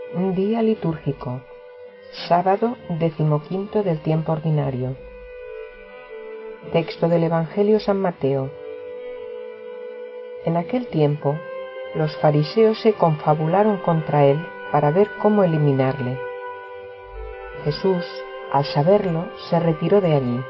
Un día litúrgico, sábado 15 del tiempo ordinario. Texto del Evangelio San Mateo. En aquel tiempo, los fariseos se confabularon contra él para ver cómo eliminarle. Jesús, al saberlo, se retiró de allí.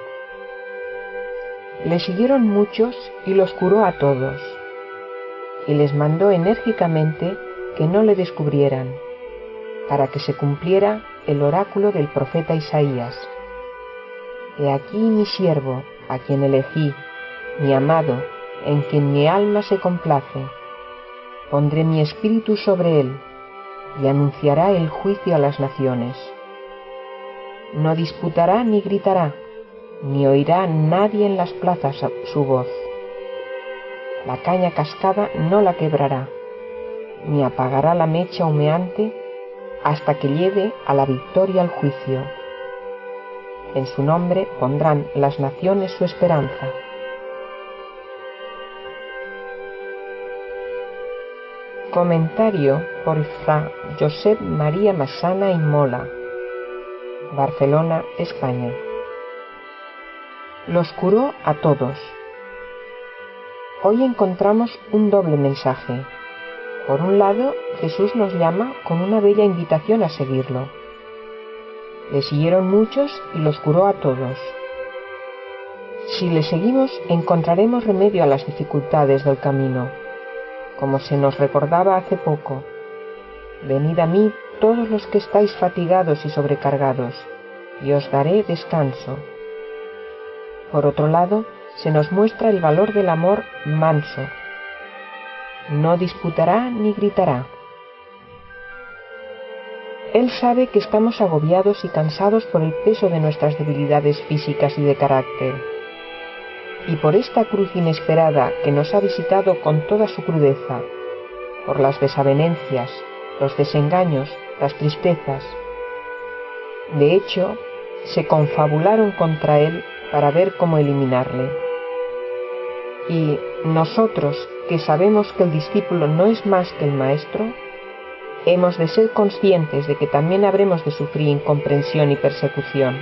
Le siguieron muchos y los curó a todos, y les mandó enérgicamente que no le descubrieran, para que se cumpliera el oráculo del profeta Isaías. He aquí mi siervo, a quien elegí, mi amado, en quien mi alma se complace. Pondré mi espíritu sobre él, y anunciará el juicio a las naciones. No disputará ni gritará, ni oirá nadie en las plazas su voz. La caña cascada no la quebrará, ni apagará la mecha humeante, hasta que lleve a la victoria al juicio. En su nombre pondrán las naciones su esperanza. Comentario por Fra Josep María Massana y Mola, Barcelona, España. Los curó a todos. Hoy encontramos un doble mensaje. Por un lado, Jesús nos llama con una bella invitación a seguirlo. Le siguieron muchos y los curó a todos. Si le seguimos, encontraremos remedio a las dificultades del camino. Como se nos recordaba hace poco: venid a mí todos los que estáis fatigados y sobrecargados, y os daré descanso. Por otro lado, se nos muestra el valor del amor manso. No disputará ni gritará. Él sabe que estamos agobiados y cansados por el peso de nuestras debilidades físicas y de carácter. Y por esta cruz inesperada que nos ha visitado con toda su crudeza, por las desavenencias, los desengaños, las tristezas. De hecho, se confabularon contra él para ver cómo eliminarle. Y nosotros, que sabemos que el discípulo no es más que el maestro, hemos de ser conscientes de que también habremos de sufrir incomprensión y persecución.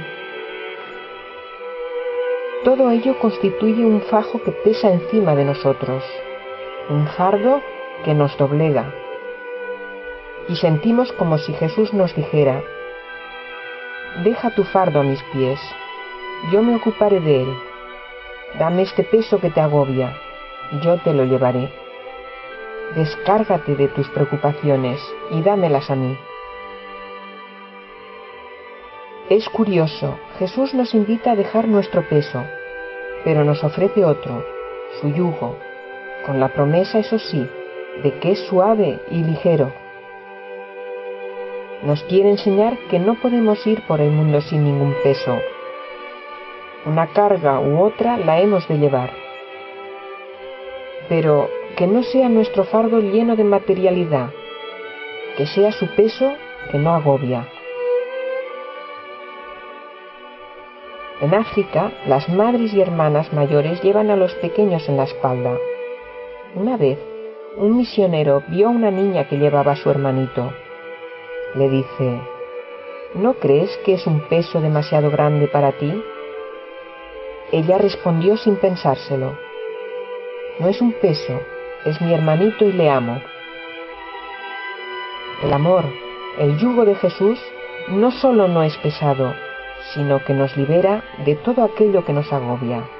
Todo ello constituye un fajo que pesa encima de nosotros, un fardo que nos doblega. Y sentimos como si Jesús nos dijera: deja tu fardo a mis pies, yo me ocuparé de él. Dame este peso que te agobia, yo te lo llevaré. Descárgate de tus preocupaciones y dámelas a mí. Es curioso, Jesús nos invita a dejar nuestro peso, pero nos ofrece otro, su yugo, con la promesa, eso sí, de que es suave y ligero. Nos quiere enseñar que no podemos ir por el mundo sin ningún peso. Una carga u otra la hemos de llevar, pero que no sea nuestro fardo lleno de materialidad, que sea su peso que no agobia. En África, las madres y hermanas mayores llevan a los pequeños en la espalda. Una vez, un misionero vio a una niña que llevaba a su hermanito. Le dice: ¿no crees que es un peso demasiado grande para ti? Ella respondió sin pensárselo: no es un peso, es mi hermanito y le amo. El amor, el yugo de Jesús, no solo no es pesado, sino que nos libera de todo aquello que nos agobia.